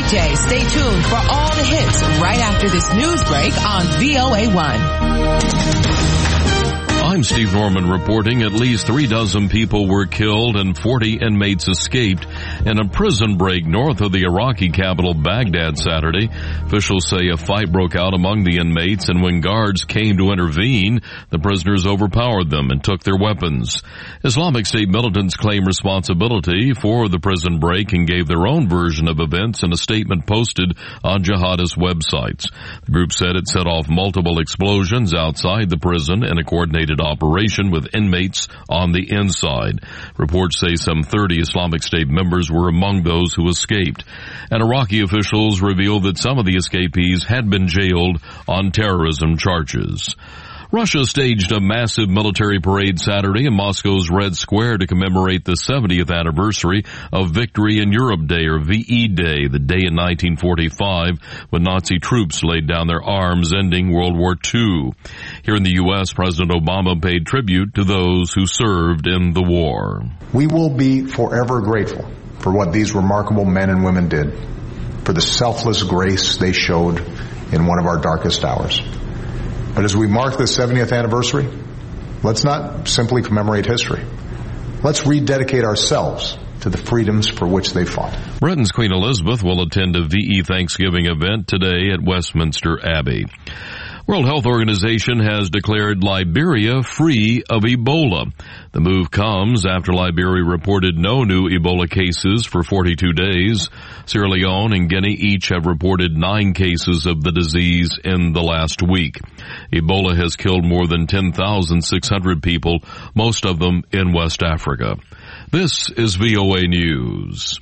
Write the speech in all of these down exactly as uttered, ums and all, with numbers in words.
weekday. Stay tuned for all the hits right after this news break on V O A one. I'm Steve Norman reporting at least three dozen people were killed and forty inmates escaped in a prison break north of the Iraqi capital Baghdad Saturday. Officials say a fight broke out among the inmates, and when guards came to intervene, the prisoners overpowered them and took their weapons. Islamic State militants claim responsibility for the prison break and gave their own version of events in a statement posted on jihadist websites. The group said it set off multiple explosions outside the prison in a coordinated operation with inmates on the inside. Reports say some thirty Islamic State members were among those who escaped. And Iraqi officials revealed that some of the escapees had been jailed on terrorism charges. Russia staged a massive military parade Saturday in Moscow's Red Square to commemorate the seventieth anniversary of Victory in Europe Day, or V E Day, the day in nineteen forty-five when Nazi troops laid down their arms, ending World War Two. Here in the U S, President Obama paid tribute to those who served in the war. We will be forever grateful for what these remarkable men and women did, for the selfless grace they showed in one of our darkest hours. But as we mark the seventieth anniversary, let's not simply commemorate history. Let's rededicate ourselves to the freedoms for which they fought. Britain's Queen Elizabeth will attend a V E Thanksgiving event today at Westminster Abbey. World Health Organization has declared Liberia free of Ebola. The move comes after Liberia reported no new Ebola cases for forty-two days. Sierra Leone and Guinea each have reported nine cases of the disease in the last week. Ebola has killed more than ten thousand six hundred people, most of them in West Africa. This is V O A News.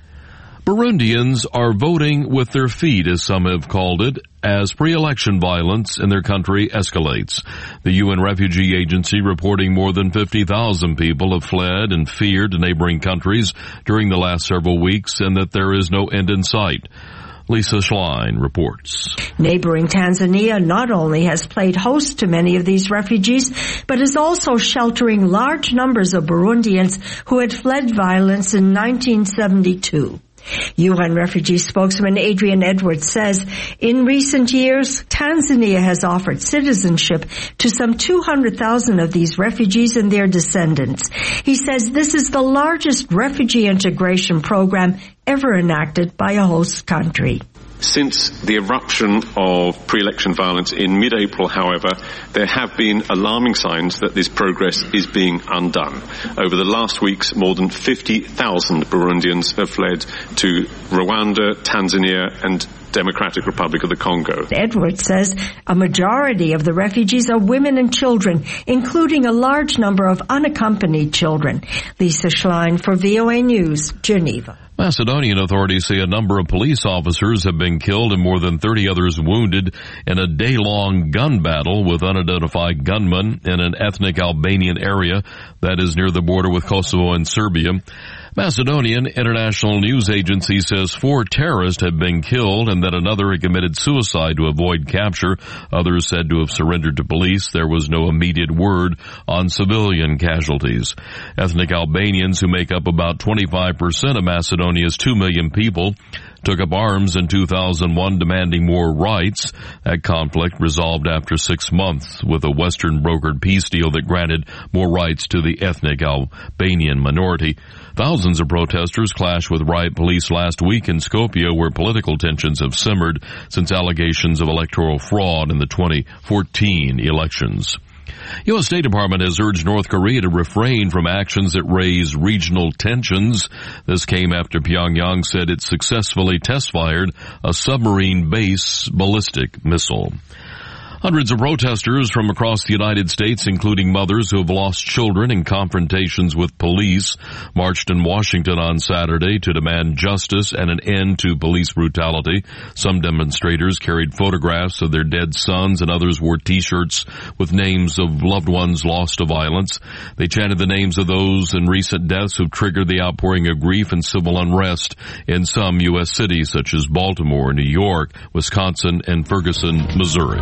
Burundians are voting with their feet, as some have called it, as pre-election violence in their country escalates. The U N Refugee Agency reporting more than fifty thousand people have fled and feared to neighboring countries during the last several weeks, and that there is no end in sight. Lisa Schlein reports. Neighboring Tanzania not only has played host to many of these refugees, but is also sheltering large numbers of Burundians who had fled violence in nineteen seventy-two. U N refugee spokesman Adrian Edwards says in recent years, Tanzania has offered citizenship to some two hundred thousand of these refugees and their descendants. He says this is the largest refugee integration program ever enacted by a host country. Since the eruption of pre-election violence in mid-April, however, there have been alarming signs that this progress is being undone. Over the last weeks, more than fifty thousand Burundians have fled to Rwanda, Tanzania, and Democratic Republic of the Congo. Edwards says a majority of the refugees are women and children, including a large number of unaccompanied children. Lisa Schlein for V O A News, Geneva. Macedonian authorities say a number of police officers have been killed and more than thirty others wounded in a day-long gun battle with unidentified gunmen in an ethnic Albanian area that is near the border with Kosovo and Serbia. Macedonian International News Agency says four terrorists have been killed and that another had committed suicide to avoid capture. Others said to have surrendered to police. There was no immediate word on civilian casualties. Ethnic Albanians, who make up about twenty-five percent of Macedonia's two million people, took up arms in two thousand one demanding more rights. That conflict resolved after six months with a Western brokered peace deal that granted more rights to the ethnic Albanian minority. Thousands of protesters clashed with riot police last week in Skopje, where political tensions have simmered since allegations of electoral fraud in the twenty fourteen elections. U S State Department has urged North Korea to refrain from actions that raise regional tensions. This came after Pyongyang said it successfully test-fired a submarine-based ballistic missile. Hundreds of protesters from across the United States, including mothers who have lost children in confrontations with police, marched in Washington on Saturday to demand justice and an end to police brutality. Some demonstrators carried photographs of their dead sons, and others wore T-shirts with names of loved ones lost to violence. They chanted the names of those in recent deaths who've triggered the outpouring of grief and civil unrest in some U S cities such as Baltimore, New York, Wisconsin, and Ferguson, Missouri.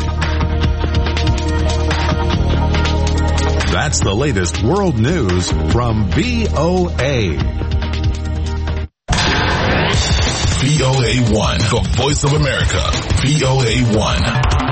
That's the latest world news from V O A. V V O A one, the voice of America, V O A one.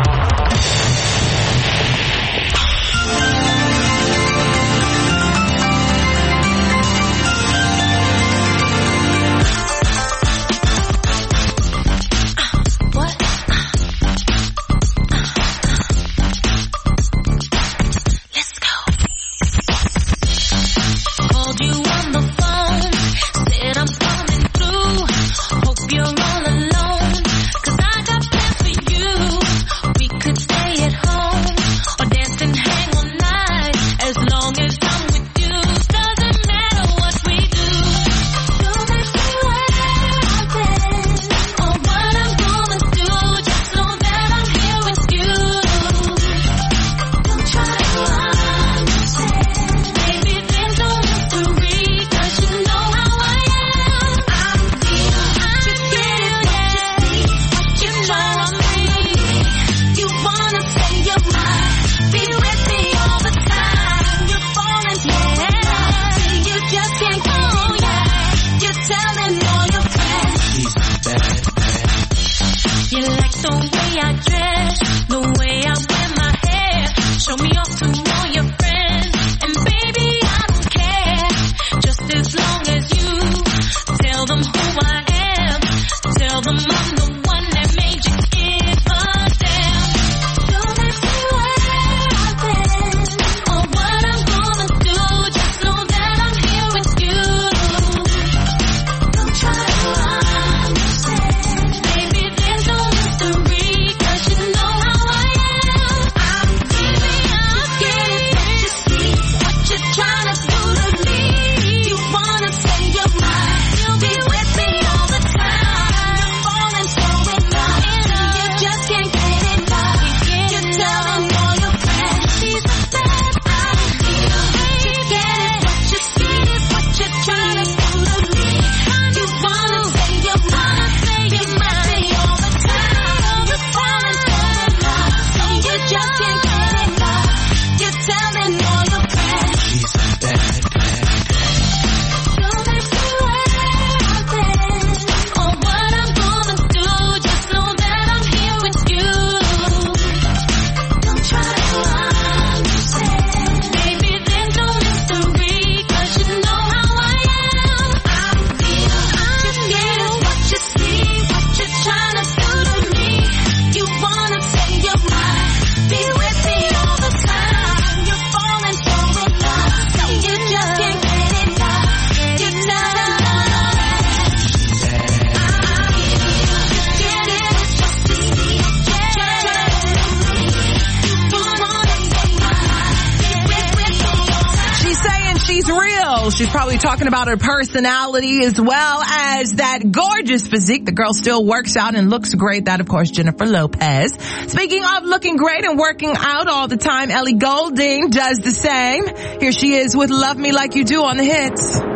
She's probably talking about her personality as well as that gorgeous physique. The girl still works out and looks great. That, of course, Jennifer Lopez. Speaking of looking great and working out all the time, Ellie Goulding does the same. Here she is with Love Me Like You Do on the hits. You're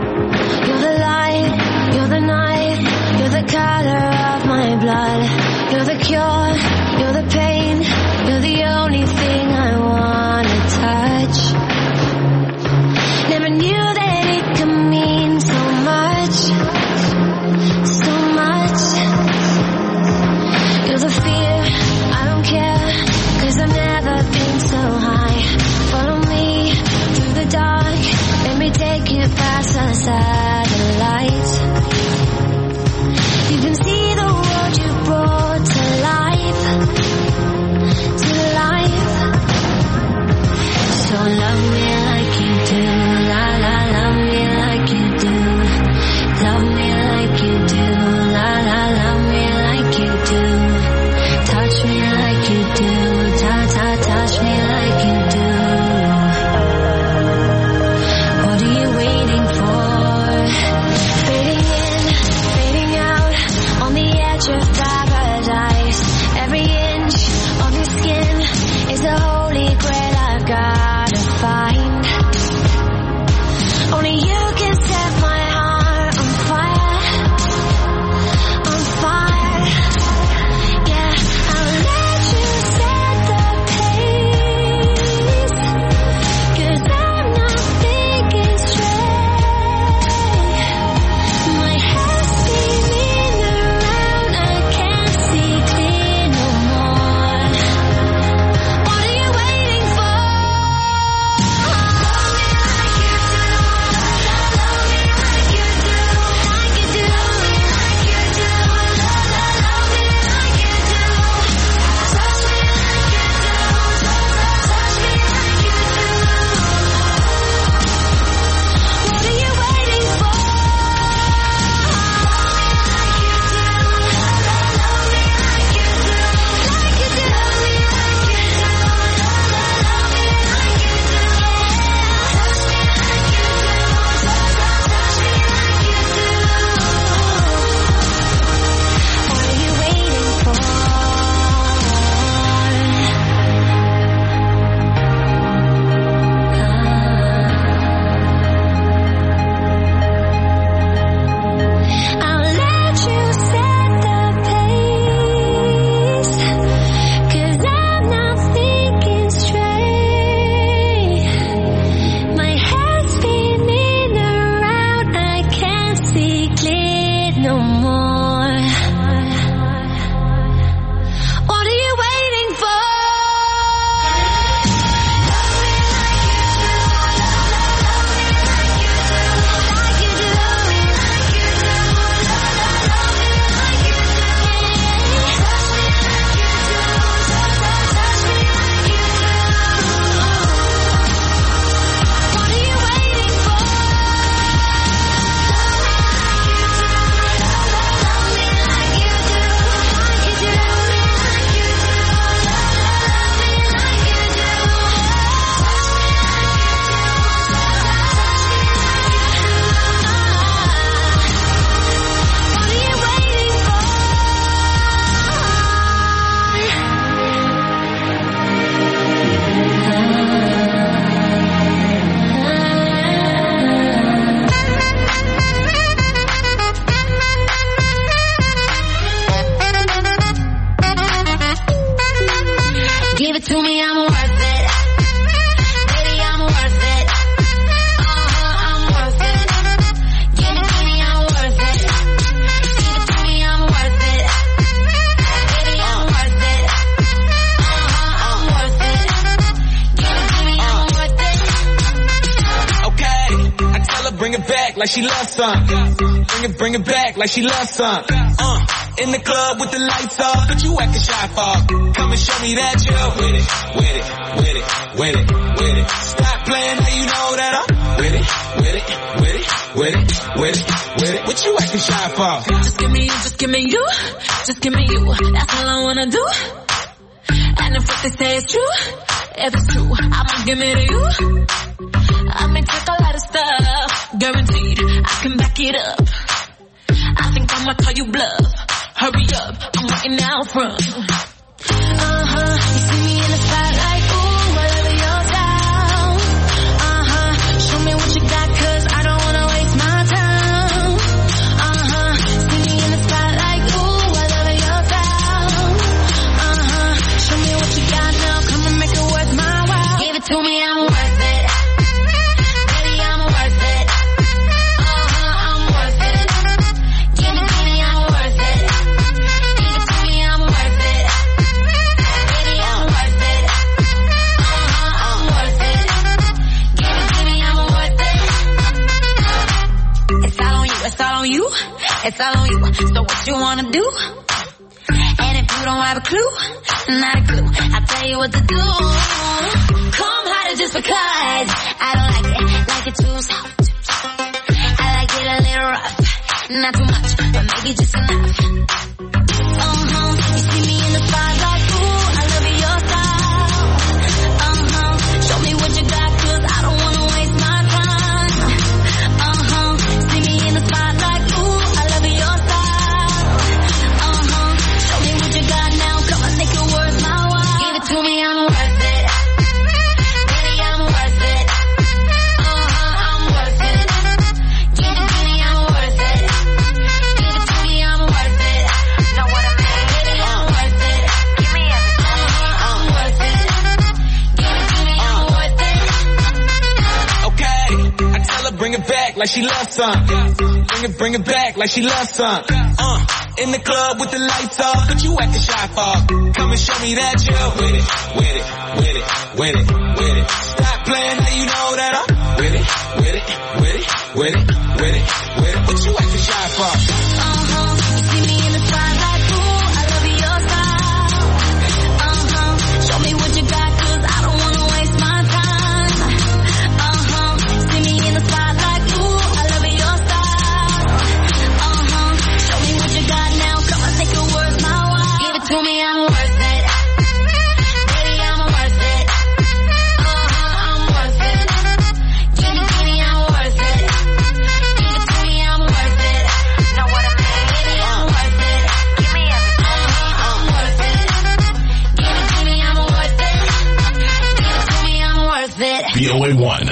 the light, you're the night, you're the color of my blood. You're the cure, you're the pain, you're the only thing I want to touch. Never knew that it could mean so much, so much. You're the fear, I don't care, 'cause I've never been so high. Follow me through the dark, let me take it back. no more. What are you waiting for? Give it to me, I'm worth it. Baby, I'm worth it. Uh-huh, I'm worth it. Give it to me, I'm worth it. Give it to me, I'm worth it. Baby, I'm worth it. Uh-huh, I'm worth it. Give it to me, I'm worth it. Okay, I tell her bring it back like she loves some. Bring it, bring it back like she loves some. Uh. In the club with the lights off, but you acting shy for. Come and show me that you're with it, with it, with it, with it, with it. Stop playing, now you know that I'm with it, with it, with it, with it, with it, with it. What you acting shy for? Just give me you, just give me you, just give me you. That's all I wanna do. And if what they say is true, if it's true, I'ma give it to you. I may take a lot of stuff, guaranteed I can back it up. I think I'ma call you bluff. Hurry up, I'm waiting out front. Uh-huh, you see me in the spotlight, ooh, whatever your style. Uh-huh, show me what you got, cause I don't wanna waste my time. Uh-huh, see me in the spotlight, ooh, whatever your style. Uh-huh, show me what you got now, come and make it worth my while. Give it to me, I'm worth it. Baby, I'm worth it. Uh-huh, I'm worth it. Give it to me, I'm worth it. It's all on you, it's all on you. So what you wanna do? And if you don't have a clue, not a clue, I'll tell you what to do. Come harder just because I don't like it, like it too soft. I like it a little rough, not too much, but maybe just enough. Uh-huh, you see me in the spotlight, ooh, I love your style. Uh-huh, show me what you got, cause I don't wanna waste my time. Uh-huh, see me in the spotlight, ooh, I love your style. Uh-huh, show me what you got now, come on, make it worth my while. Give it to me, I'm worth it. Baby, I'm worth it. Uh-huh, I'm worth it. Give it to me, I'm worth it. Give it to me, I'm worth it. Know what I mean? Baby, I'm worth it. Give me everything. Uh-huh, I'm worth it. Give it to me, I'm worth it. Okay, I tell her bring it back like she loves some. Bring it, bring it back like she loves some. Uh, in the club with the lights off, but you acting shy for. Come and show me that you're with it, with it, with it, with it, with it. Stop playing, now you know that I'm with it, with it, with it, with it, with it, with it. What you acting shy for? Uh-huh, you see me in the spotlight, ooh, I love your style. Uh-huh, show me what you got, cause I don't wanna waste my time. Uh-huh, see me in the spotlight, ooh, I love your style. Uh-huh, show me what you got now, come on, make it worth my while. Give it to me, I'm worth it. Baby, I'm worth it. Uh-huh, I'm worth it. Give it to me, I'm worth it. Give it to me, I'm worth it. Know what I mean? Baby, I'm worth it. Give me everything. Uh-huh, I'm worth it. Give it to me, I'm worth it. Give it to me, I'm worth it. V O A one.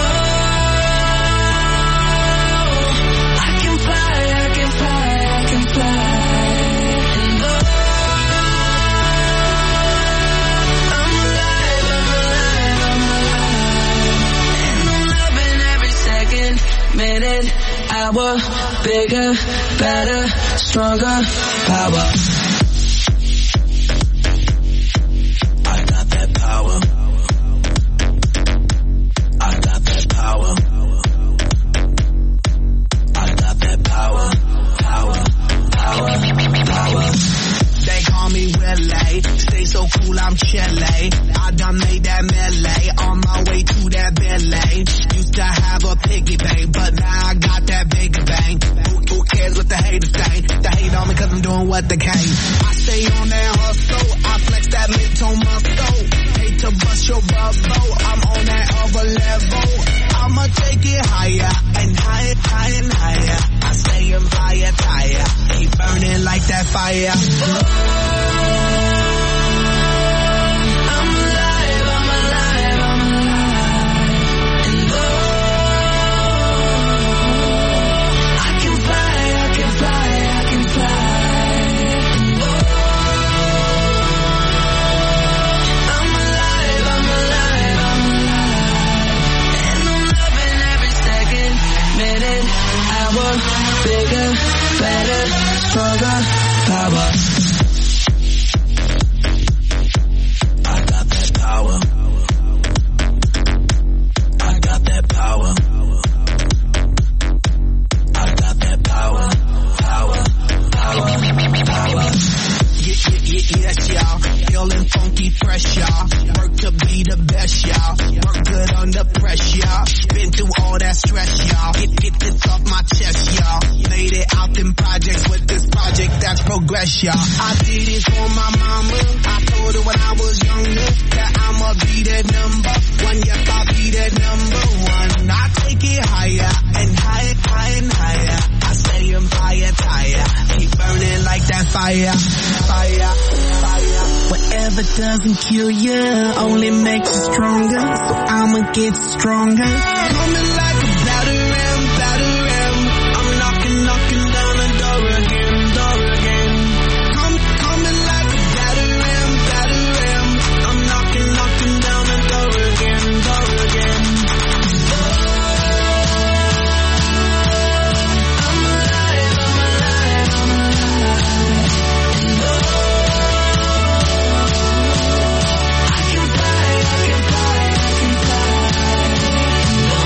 I can fly, I can fly, I can power, bigger, better, stronger, power. I got that power. I got that power. I got that power. Power, power, power. They call me Willie, stay so cool I'm chilly. I done made that melee, on my way to that Bentley. Used to have a piggy bank, but now I got that bigger bang. Who, who cares what the haters think? They hate on me cause I'm doing what they can. I stay on that hustle, I flex that mid-tone muscle. Hate to bust your bubble, I'm on that other level. I'ma take it higher, and higher, higher, and higher. I stay on fire, tire, keep burning like that fire. Bigger, better, stronger, power. I got that power. I got that power. I got that power. Power, power, power. Yeah, yeah, yeah, yes, y'all. Feeling funky, fresh, y'all. Work to be the best, y'all. Work good under pressure, y'all. Been through all that stress, y'all. Get, get this off my chest, y'all. Made it out in projects with this project, that's progress, y'all. I did it for my mama. I told her when I was younger that I'ma be that number one. Yes, I'll be that number one. I take it higher and higher, higher and higher. I stay on fire, tire. Keep burning like that fire, fire, fire. Whatever doesn't kill you only makes you stronger. So I'ma get stronger. Coming like a batter ram, batter ram. I'm knocking, knocking down the door again, door again. Come, coming like a batter ram, batter ram. I'm knocking, knocking down the door again, door again. I'm alive, I'm alive, I'm alive. I can fly, I can fly, I can fly.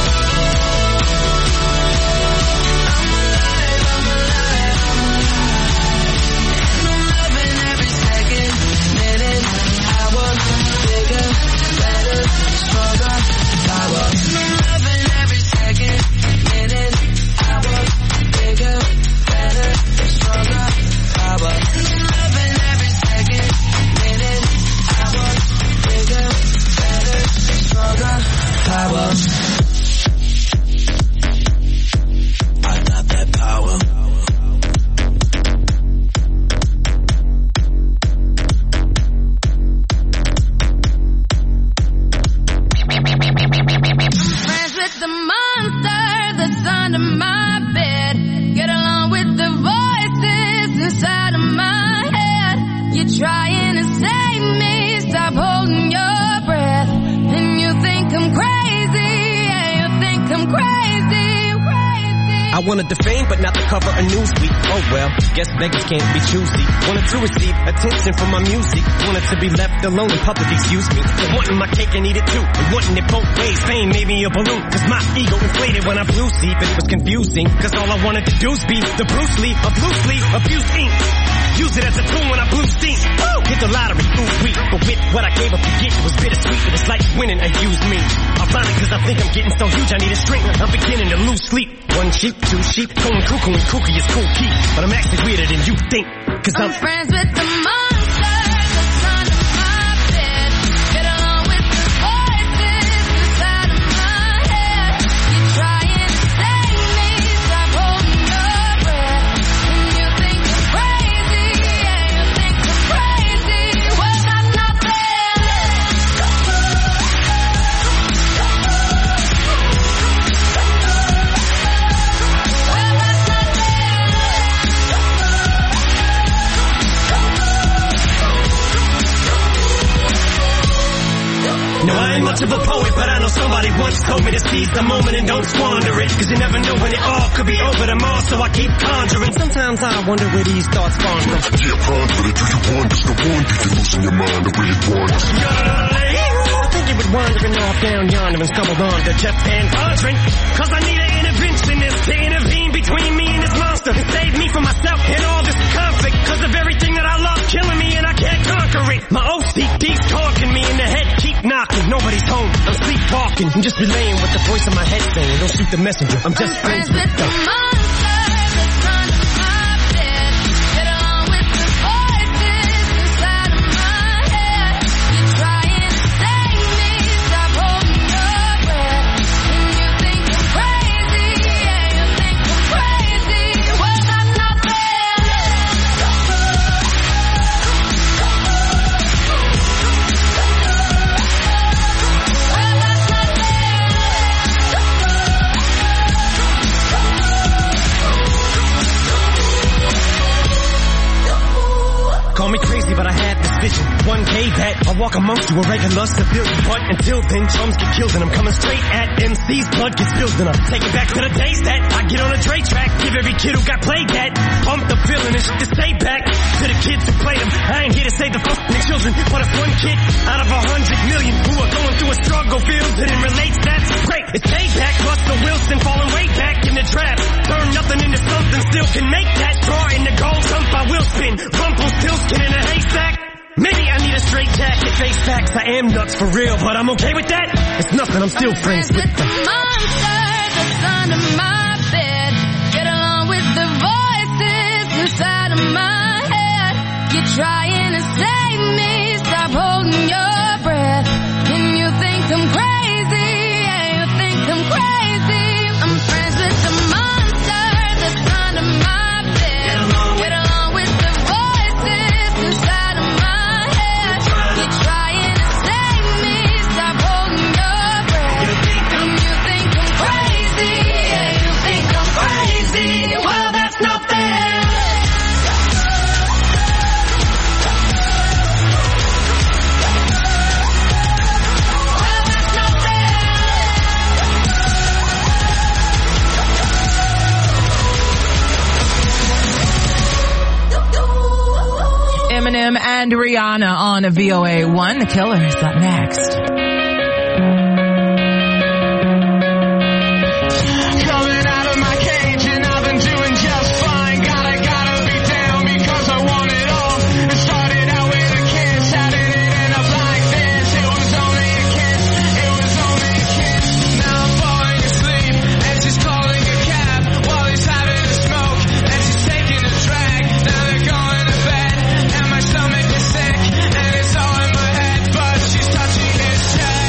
I wanted the fame, but not the cover of Newsweek. Oh well, guess beggars can't be choosy. Wanted to receive attention from my music. Wanted to be left alone in public, excuse me. But wanting my cake and eat it too. And wanting it both ways. Fame made me a balloon. Cause my ego inflated when I blew sleep. And it was confusing. Cause all I wanted to do was be the Bruce Lee of loosely abused ink. Use it as a tool when I blew steam. Woo! Hit the lottery, ooh wee. But with what I gave up to get, it was bittersweet. It was like winning a used me. Ironic cause I think I'm getting so huge I need a string. I'm beginning to lose sleep. One sheep, two sheep, going cuckoo and kooky is cool key. But I'm actually weirder than you think. Cause I'm, I'm friends with the monster that's under my bed. Get along with the voices inside of my head. You're trying to save me, stop holding your breath. And you think I'm crazy, yeah, you think I'm crazy. Well, that's not fair. Well, that's not fair. much of a poet, but I know somebody once told me to seize the moment and don't squander it. Cause you never know when it all could be over tomorrow, so I keep conjuring. Sometimes I wonder where these thoughts spawn from. Yeah, ponder it, do you wonder? The one that you're losing your mind, the way it wanders. I think you would wandering off down yonder and stumbled on to Jeff Van Vondren. Cause I need an interventionist to intervene between me and this monster. Save me from myself and all this conflict. Cause of everything that I love killing me and I can't conquer it. My O C D's talking me in the head, keep knocking. Nobody's home, I'm sleepwalking. I'm just relaying what the voice in my head saying. Don't shoot the messenger, I'm just I'm friends with the monster that's under my bed. Get along with the voices inside of my head. You're trying to save me, stop holding your breath. And you think I'm crazy, yeah, you think I'm crazy. Well, that's not fair. Call me crazy, but I had this vision. One day that I'll walk amongst you, a regular civilian. But until then, chums get killed and I'm coming straight at M C's. Blood gets spilled and I take it back to the days that I get on a Dre track. Give every kid who got played that. Pump the feeling and shit to say back to the kids who played them. I ain't here to save the fucking children, but if one kid out of a hundred million who are going through a struggle feels it and relates, that's great. It's payback. Russell Wilson falling way back in the draft. Turn nothing into something, still can make that. Draw in the gold, jump I will spin. Rumpelstiltskin in a haystack. Maybe I need a straight jacket, face facts. I am nuts for real, but I'm okay with that. It's nothing, I'm still I'm friends, friends with the monster that's under my bed. Get along with the voices inside of my head. You're trying to save me, stop holding your breath. And you think I'm crazy, yeah, you think I'm crazy. I'm friends with the monster that's under my bed. Get along with, Get along with the voices inside of my head. You're trying to save me, stop holding your breath. And you think I'm crazy, yeah, you think I'm crazy. Well, that's not fair. Eminem and Rihanna on a V O A one. The Killer is up next. Coming out of my cage and I've been doing just fine. Gotta, gotta be down because I want it all. It started out with a kiss. How did it end up like this? It was only a kiss. It was only a kiss. Now I'm falling asleep and she's calling a cab while he's having a smoke and she's taking a drag. Now they're going to bed and my stomach is sick and it's all in my head, but she's touching his chest.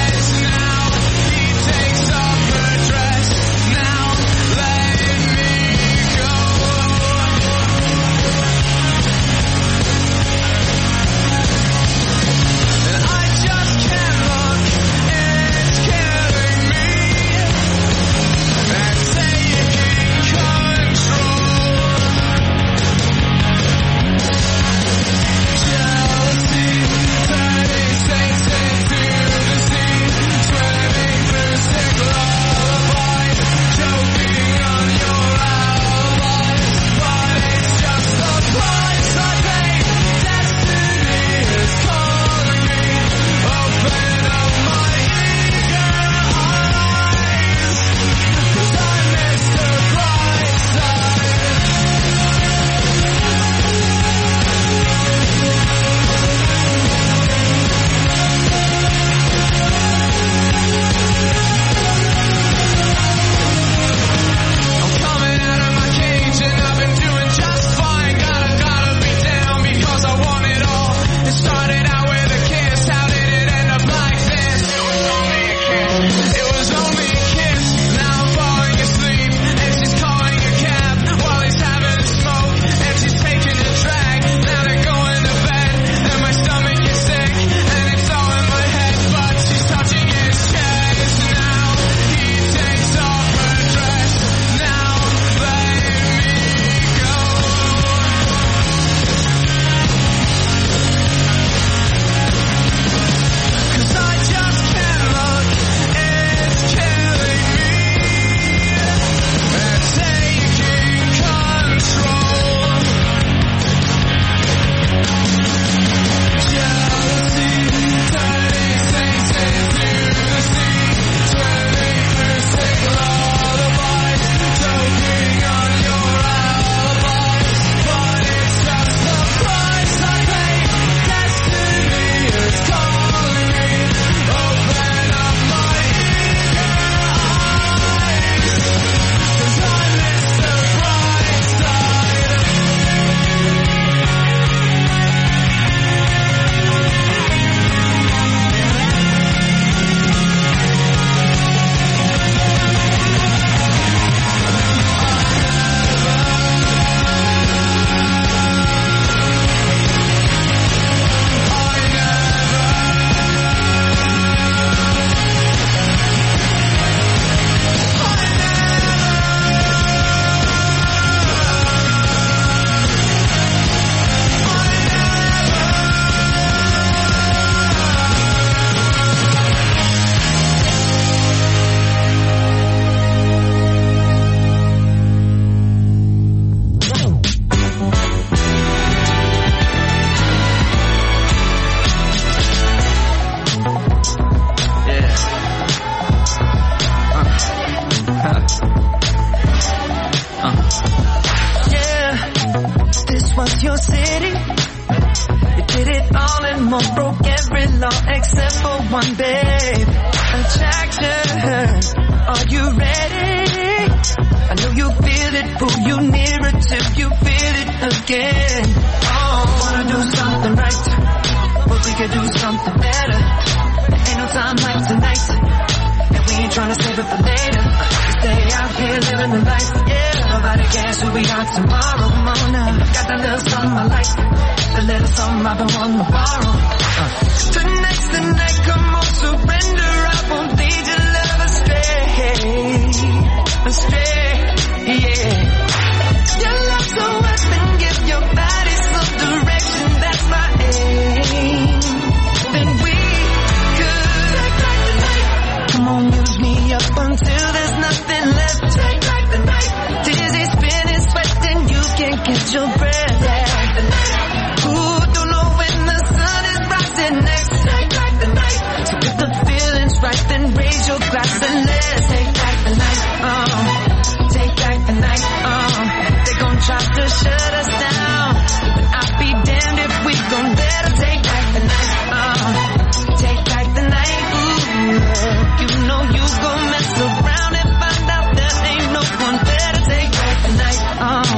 this was your city. You did it all and more, broke every law except for one, babe. Attraction, are you ready? I know you feel it, pull you nearer till you feel it again. Oh, wanna do something right, but we could do something better. There ain't no time like tonight, and we ain't tryna save it for later. We stay out here living the life, yeah. Nobody cares who we are tomorrow, come on now. Got that little something I like, the little something I've been wanting to borrow. Uh. Tonight's the night, come on, surrender. I won't lead your love astray, astray, yeah. Your love's a weapon, give your body some direction, that's my aim. Then we could take back the night. Come on, use me up until there's nothing left. Take back the night. Dizzy, spinning, sweating, you can't catch your breath. Take the night. Ooh, don't know when the sun is rising next. Take back the night. So if the feeling's right, then raise your glass and let's take back the night. Oh, take back the night. Oh, they gon' try to shut us down, but I'll be damned if we gon' let them take back the night. Oh, take back the night. Ooh, you know you gon' mess around and find out there ain't no one there to take back the night. Oh,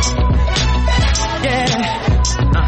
yeah. Uh.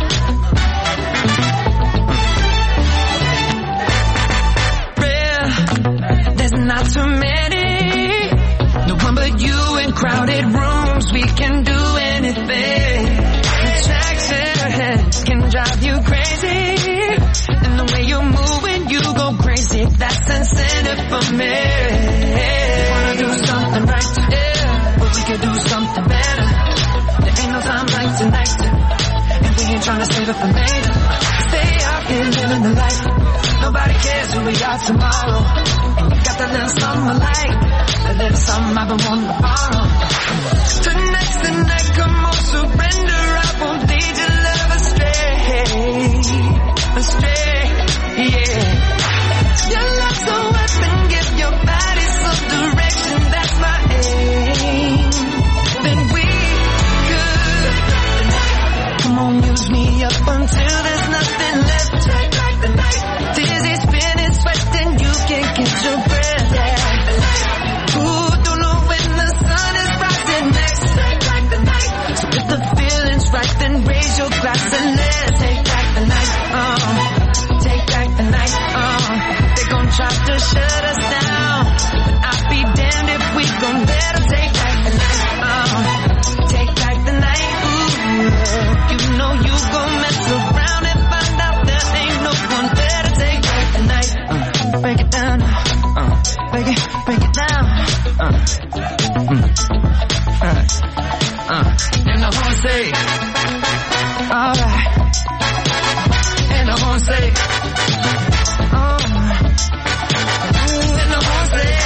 Real, there's not too many. No one but you in crowded rooms. We can do anything. Attraction can drive you crazy, and the way you're moving, you go crazy. That's incentive for me. Wanna do something right, yeah, but we could do something better. There ain't no time like tonight, and we ain't tryna save it for later. Stay out here living the life. Nobody cares who we are tomorrow. And you got that little something I like, that little something I've been wanting to borrow. Tonight's the night, come on, surrender. I won't lead your love astray, astray, yeah. Your love's a weapon, give your body some direction, that's my aim. Then we could come on, use me up until there's nothing left. Take back the night. Dizzy, spinning, sweating, you can't catch your breath, yeah. Ooh, don't know when the sun is rising next. Take back the night. So if the feeling's right, then raise your glass and let's take back the night. Oh, take back the night. Oh, they gon' try to shut us down, but I'll be damned if we gon' let them take back the night. Oh, take back the night. Ooh, you know you gon' mess around and find out there ain't no one there to take back the night. Uh, break it down. Uh, break it, break it down. Uh, mm, uh, uh, and the horn say, alright. And the horn say, oh. And the horn say,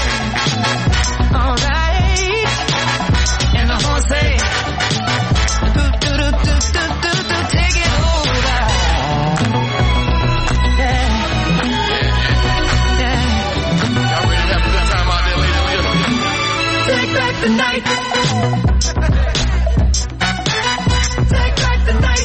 alright. And the horn say, do do do do do do do, take it over. Yeah, yeah. Y'all ready to have a good time out there, ladies and gentlemen? Take back the night. Take back the night.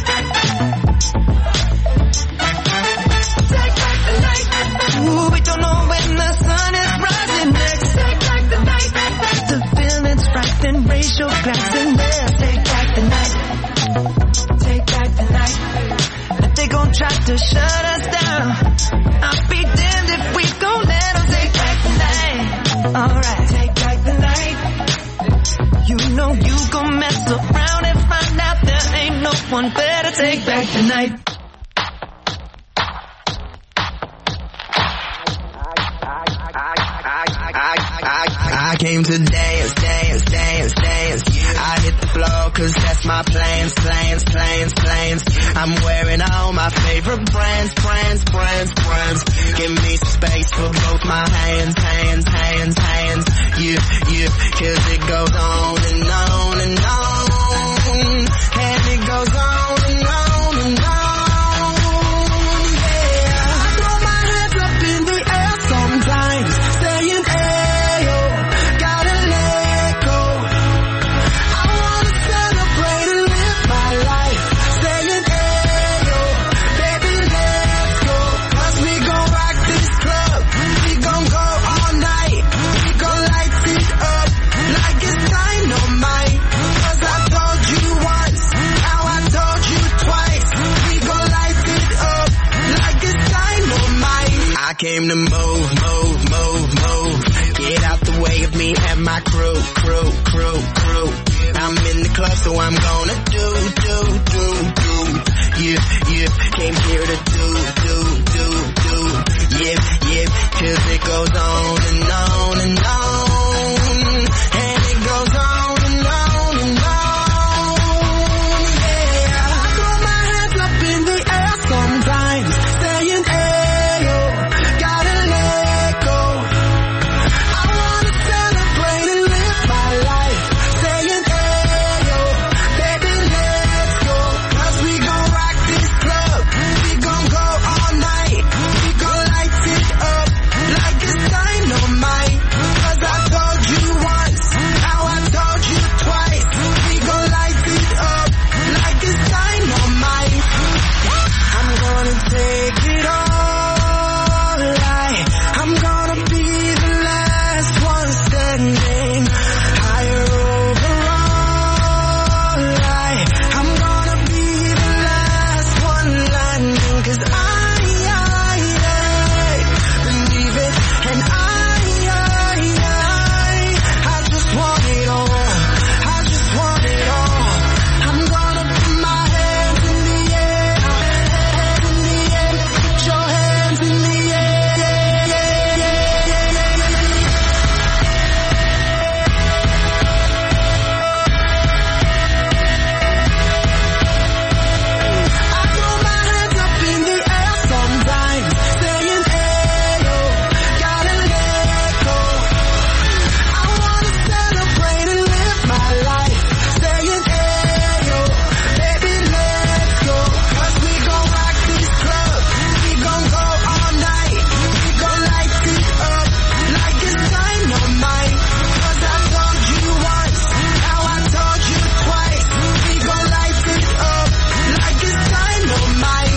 Take back the night. Ooh, we don't know when the sun is rising next. Take back the night. The feeling's right, then raise your glass and let's take back the night. Take back the night. But they gon' try to shut us down. I'll be damned if we gon' let them take back the night. Alright, take back the night. You know you gon' mess around and find out there ain't no one better. Take back the night. I came to dance, dance, dance, dance. I hit the floor cause that's my plans, plans, plans, plans. I'm wearing all my favorite brands, brands, brands, brands. Give me some space for both my hands, hands, hands, hands. You, you, cause it goes on and on and on. And it goes on and on and on. Yeah, I throw my hands up in the air sometimes, saying, ayo, gotta let go. I wanna celebrate and live my life. came to move, move, move, move. Get out the way of me and my crew, crew, crew, crew. I'm in the club, so I'm gonna do, do, do, do. Yeah, yeah, came here to do, do, do, do. Yeah, yeah, cause it goes on and on and on. And it goes on and on and on. Yeah, I throw my hands up in the air sometimes, saying, ayo, gotta let go. I wanna celebrate and live my life, saying, ayo, baby, let's go. Cause we gon' rock this club, we gon' go all night, we gon' light it up like it's dynamite. Cause I told you once, now I told you twice, we gon' light it up like it's dynamite. I'm gonna take it all, like I'm gonna be the last one standing, higher overall, like I'm gonna be the last one landing. Cause I, I, I believe it, and I, I, I, I just want it all, I just want it all. I'm gonna put my hands in the air, hands in the air, put your hands in the air, yeah, yeah, yeah, yeah, I throw my hands up in the air sometimes, saying, ayo, gotta let go. I wanna celebrate and live my life, saying, ayo, baby, let's go. Cause we gon' rock this club, we gon' go all night, we gon' light it up like it's dynamite. Cause I told you once, now I told you twice, we gon' light it up like it's dynamite.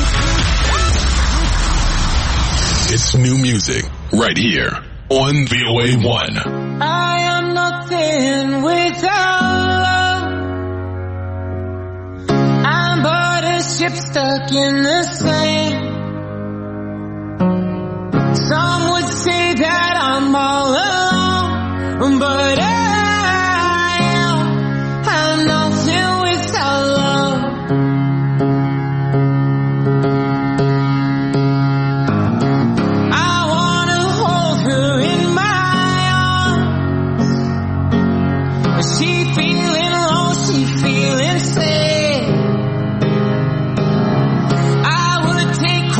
It's new music right here on V O A one. I am nothing without love. I'm but a ship stuck in the sand. Some would say that I'm all alone, but I am, I'm nothing without love. I wanna hold her in my arms. She feeling low, she feeling sad. I would take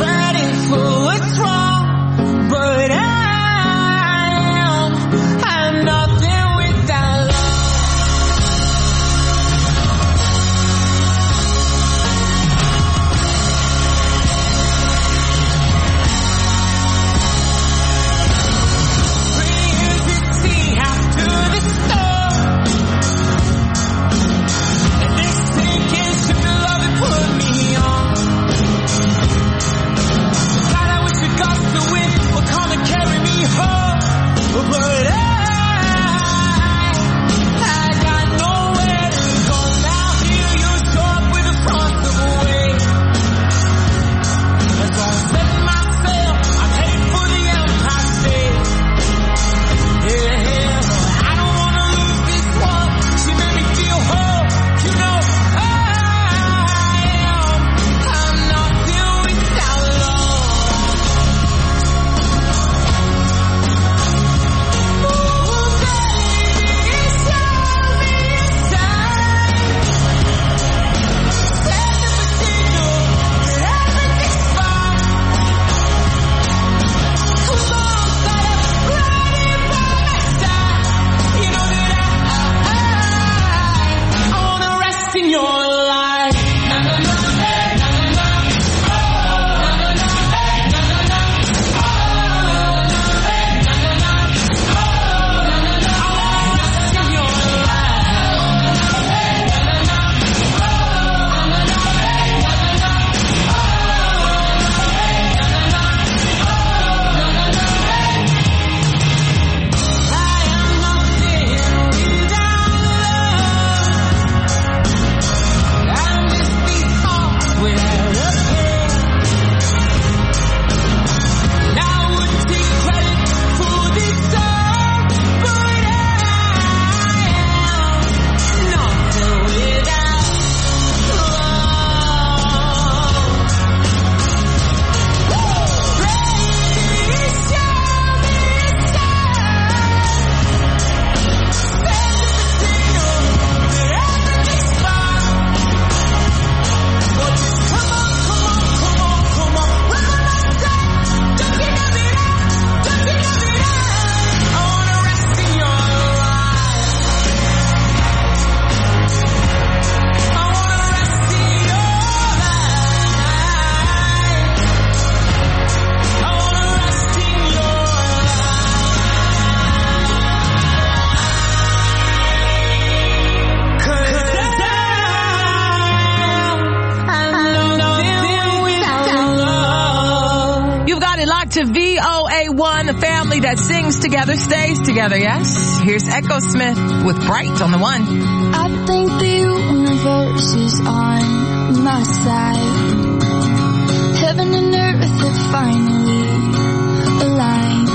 one, a family that sings together stays together, yes? Here's Echo Smith with Bright on the one. I think the universe is on my side. Heaven and earth have finally aligned.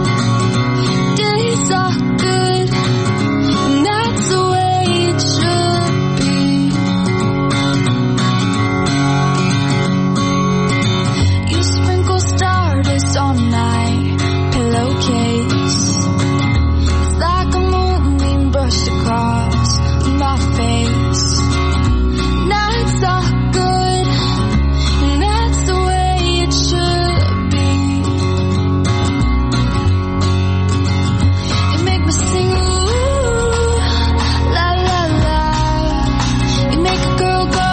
Days are good, and that's the way it should be. You sprinkle stardust on my pillowcase. It's like a moonbeam brushed across my face. Nights are good, and that's the way it should be. You make me sing, ooh, la la la. You make a girl go,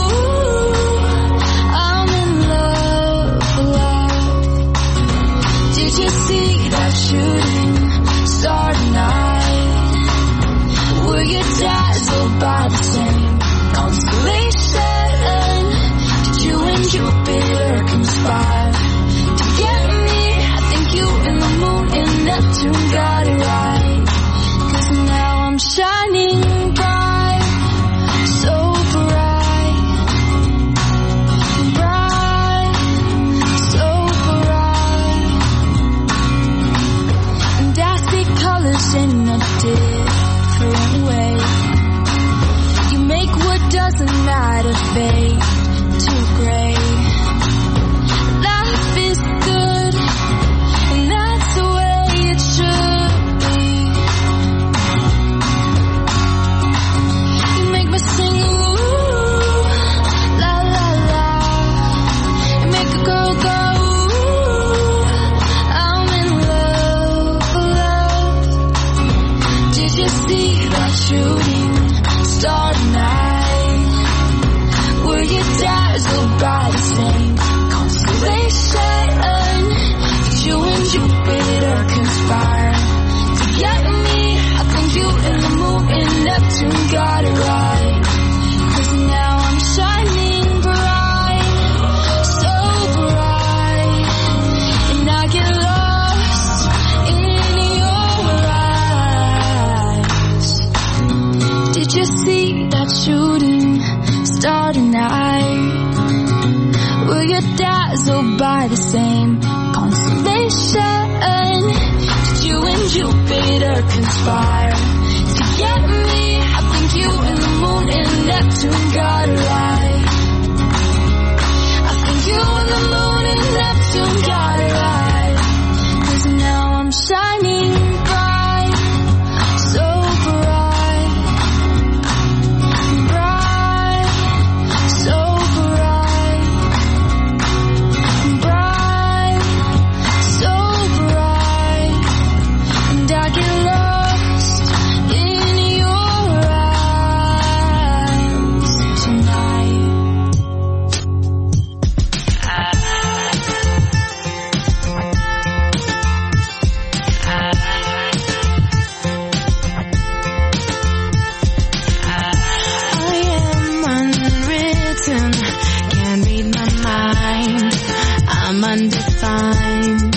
ooh, I'm in love, love. Did you see that shooting star tonight? Were you dazzled by the same constellation? Did you and Jupiter conspire to get me? I think you and the moon and Neptune got it right. 'Cause now I'm shining bright, so bright, bright, so bright. And I see colors in a different way. You make what doesn't matter fade to gray. Life is good, and that's the way it should be. You make me sing, ooh, la la la. You make a girl go, ooh, I'm in love, love. Did you see that shooting star tonight? Were you dazzled by the same constellation? Did you and Jupiter conspire to get me? I think you and the moon and Neptune got it right. 'Cause now I'm shining bright, so bright. And I get lost in your eyes. Did you see that shooting star tonight? Were you dazzled by the same constellation? Did you and Jupiter conspire to get me? I think you and the moon and Neptune got it right. I think you and the moon and Neptune got it right. 'Cause now I'm shining bright, so bright, bright, so bright, bright, so bright. And I get lost in your eyes tonight. I am unwritten, can't read my mind. I'm undefined.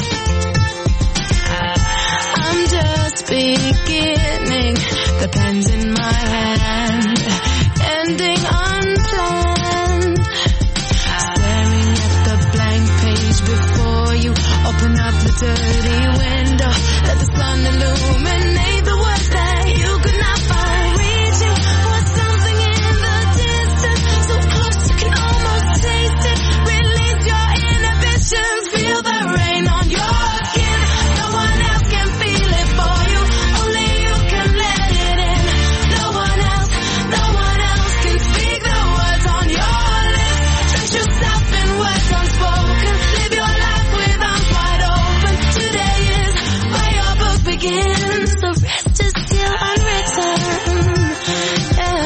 I'm just beginning, the pen's in my hand, ending unplanned. Staring at the blank page before you, open up the dirty window, let the sun illuminate the words that you could not find. Reaching for something in the distance, so close you can almost taste it. Release your inhibitions, feel the rain on your skin. No one else can feel it for you, only you can let it in. No one else, no one else can speak the words on your lips. Drench yourself in words unspoken, live your life with arms wide open. Today is where your book begins, the rest is still unwritten. Yeah.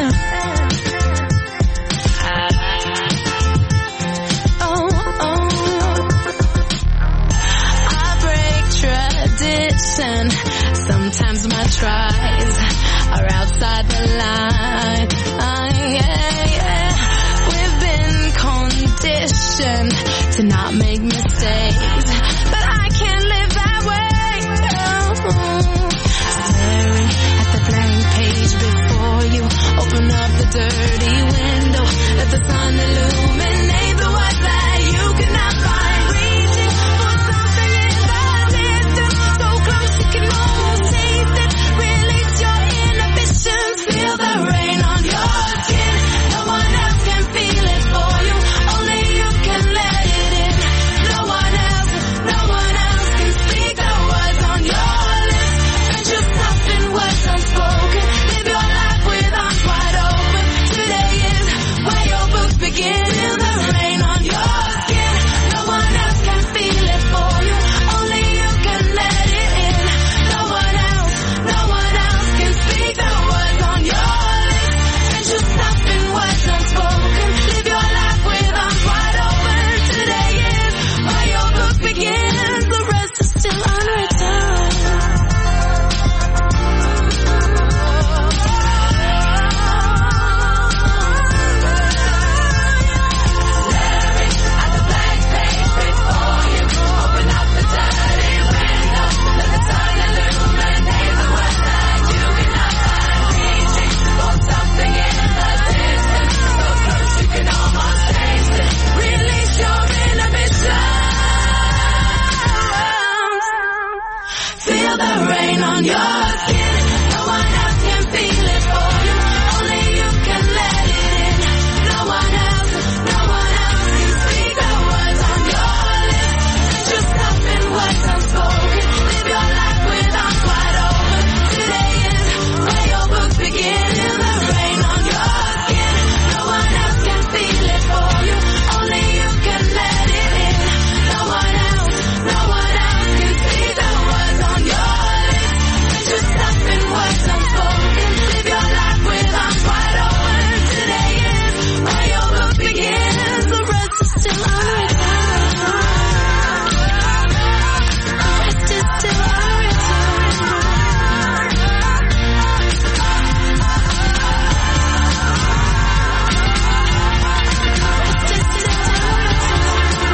Oh, oh. I break tradition. Sometimes my tries are outside the line. Ah, yeah, yeah. We've been conditioned to not make mistakes, but I can't live that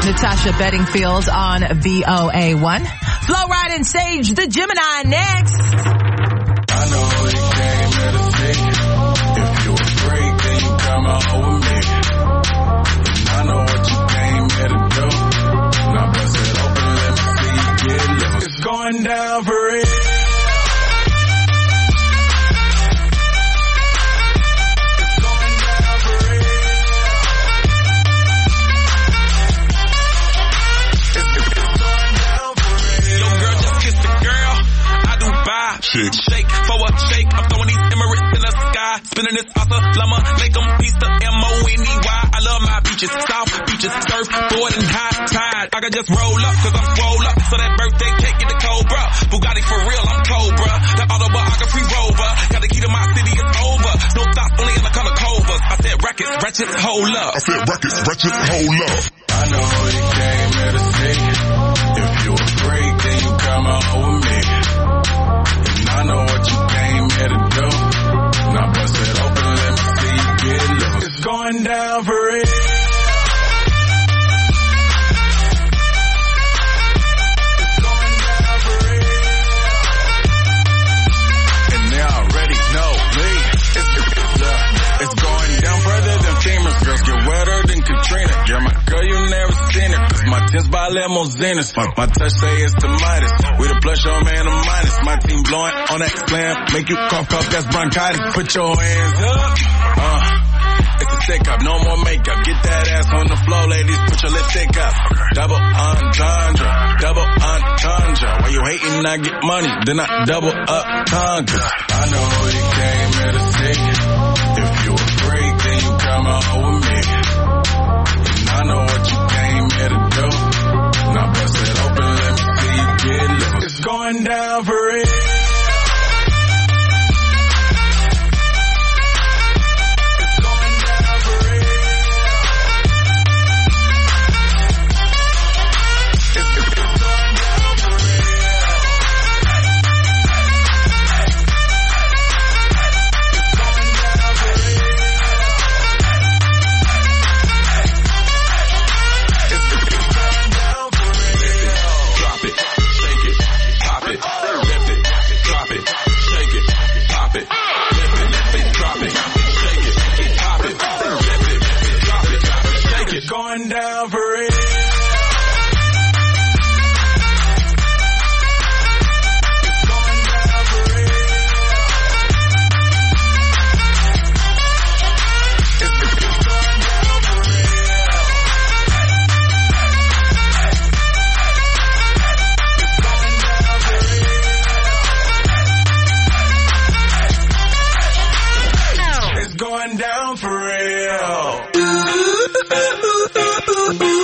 Natasha Bedingfield on V O A one. Flo Rida and Sage the Gemini next. I know you came here to see. If you a freak, then you come out with me. And I know what you came here to do. Now bust it open, let me see you get lit. It's going down for real. Shake. Shake for a shake. I'm throwing these Emirates in the sky. Spinning this Asa Lama Lake 'em Easter M O N E Y. I love my beaches, south beaches, surf, board and high tide. I can just roll up cause I'm swole up. So that birthday cake get the Cobra. Bugatti for real, I'm Cobra. The autobiography rover. Got the key to my city, it's over. No thoughts, only in the color Covers. I said rackets, ratchets, hold up. I said rackets, ratchets, hold up. I know you came here to see. If you a freak, then you come out with me. I know what you came here to do. Now bust it open, let me see you get lit. It's going down for real. It's going down for real. And they already know me. It's, it's, uh, it's going down further than famous. Girls get wetter than Katrina. Yeah, my girl, you never seen her. Cause my tins by limousines. My touch say it's the Midas. We the plus your man a minus. My team blowing on that slam. Make you cough, cough, that's bronchitis. Put your hands up. Uh, it's a stick up, no more makeup. Get that ass on the floor, ladies. Put your lipstick up. Double entendre, double entendre. While you hating, I get money. Then I double up conquer. I know you came here to see. If you a freak, then you come out with me. And I know what you came here to do. Now bust it open, let me see you get lit. It's going down for real. It's going down for real. It's, it's going down for real. It's going down for real. It's, it's going down for real. Drop it, shake it, pop it, lift it, drop it, shake it, pop it, lift it, lift it, drop it, shake it, pop it, lift it, drop it, shake it, going down for real. It's going down for real. It's, it's going down for real. It's going down for real.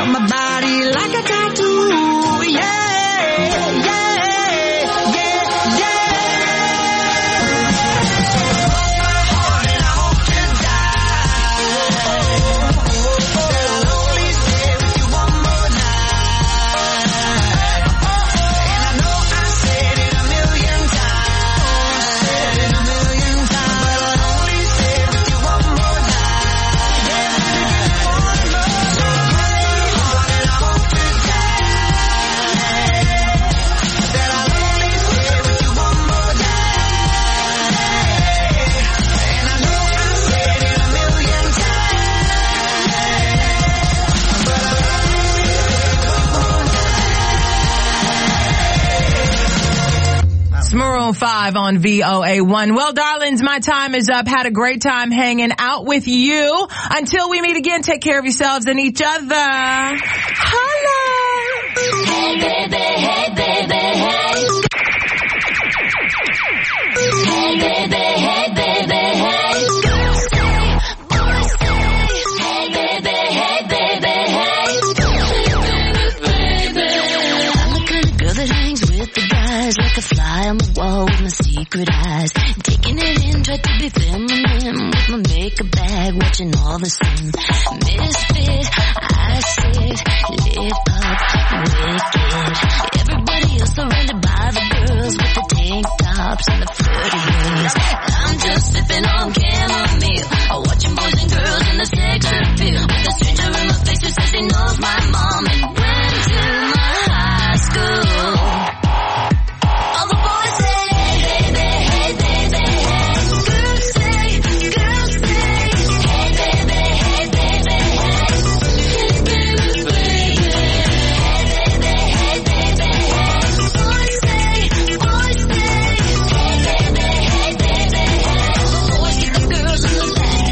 on my body like a tattoo. Yeah, yeah, yeah, yeah. Heart and I hope to die. I'll only stay with you one more night. And I know I said it a million times, said it a million times, but I'll only stay with you one more night. Yeah, one more night. Heart and I hope to die. That I'll only stay with you one more night. And I know I said it a million times, but I'll only stay with you one more It's Maroon five on V O A one. Well, darlings, my time is up. Had a great time hanging out with you. Until we meet again, take care of yourselves and each other. Holla! Hey baby, hey baby, hey. Hey baby, hey baby, hey. Girls say, boys say. Hey baby, hey baby, hey. Baby. I'm the kind of girl that hangs with the guys, like a fly on the wall with my secret eyes. Taking it in, try to be feminine with my makeup bag, watching all the sin. Misfit, I sit, lip up, wicked. Everybody else surrounded by the girls with the tank tops and the flirty hair. I'm just sipping on chamomile, watching boys and girls in the sex appeal. With a stranger in my face who says he knows my mom and went to my high school. All the boys say, hey baby, hey baby, hey. Girls say, girls say, hey baby, hey baby, hey. Hey baby, baby. Hey baby, hey baby, hey. Boys say, boys say, hey baby, hey baby, hey. All the boys get the girls in the back.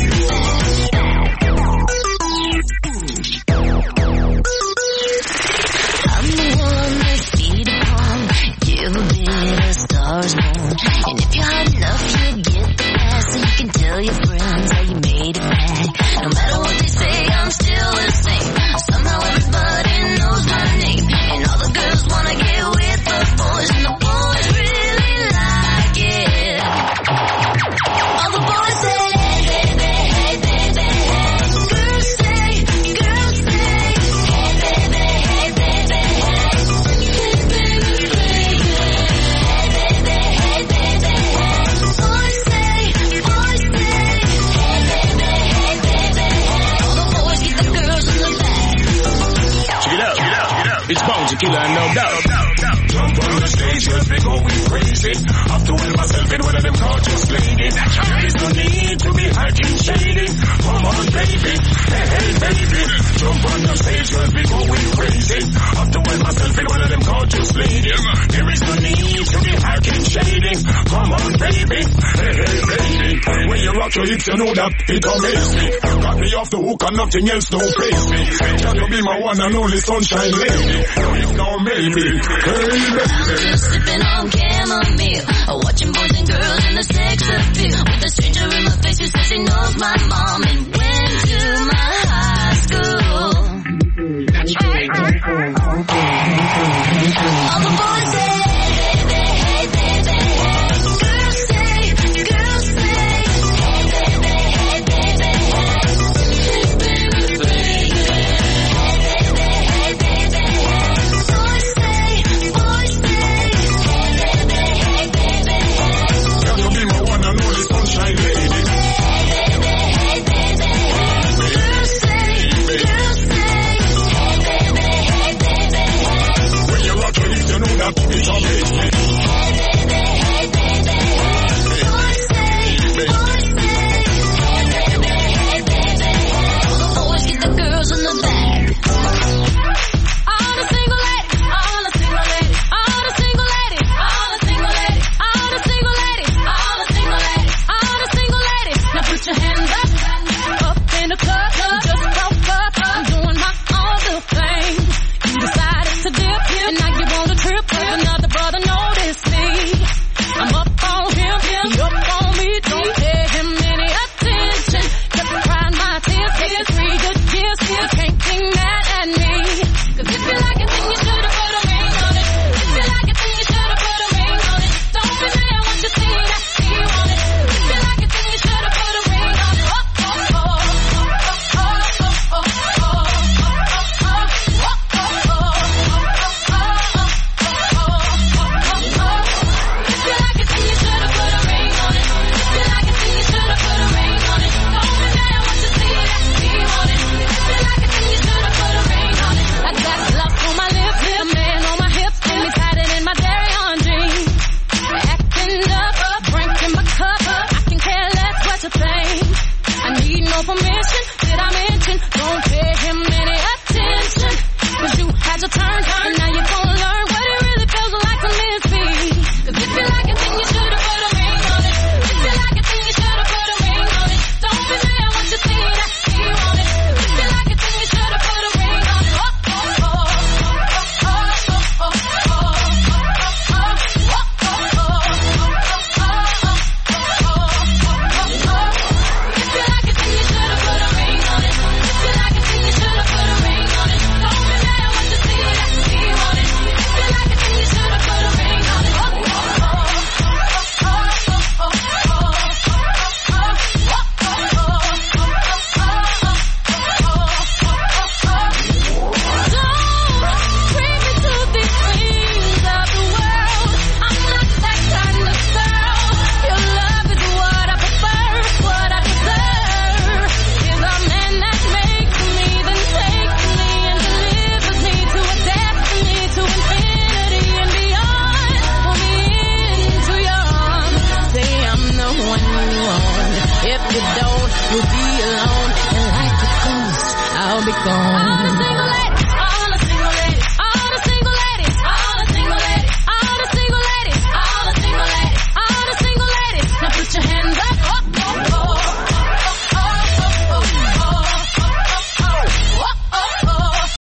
I'm the one they feed upon, give a bit of stars born. And if you're hot enough, you'll get the pass, so you can tell your friends how you made it back. No matter what they say, I'm still the same. Somehow everybody knows my name, and all the girls wanna get with the boys, and the boys really like it. All the boys say, hey baby, hey baby, hey. Girls say, girls say, hey baby, hey baby, hey. Hey baby, baby. Hey baby, hey baby, hey. Boys say, boys say, hey baby, hey baby, hey. All the boys get the girls in the back. Check it out, check it out, check it out. It's Bones Tequila and No Doubt. Jump on the stage, let's be going crazy. I've doing myself in one of them gorgeous ladies. There is no need to be acting shady. Come on, baby. Hey, hey, baby. Jump on the stage, let's be going crazy. I've doing myself in one of them gorgeous ladies. There is no need to be acting shady. Come on, baby. Hey, hey, baby. When you rock your hips, you know that it amazes me. Got me off the hook and nothing else don't face me. Can you be my one and only sunshine lady? No, you know, maybe. Hey, I'm just sipping on chamomile, watching boys and girls in the sex appeal. With a stranger in my face who says he knows my mom and went to my